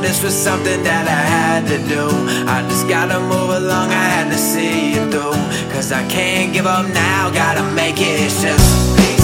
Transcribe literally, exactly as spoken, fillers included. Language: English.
this was something that I had to do. I just gotta move along, I had to see it through. Cause I can't give up now, gotta make it. It's just me.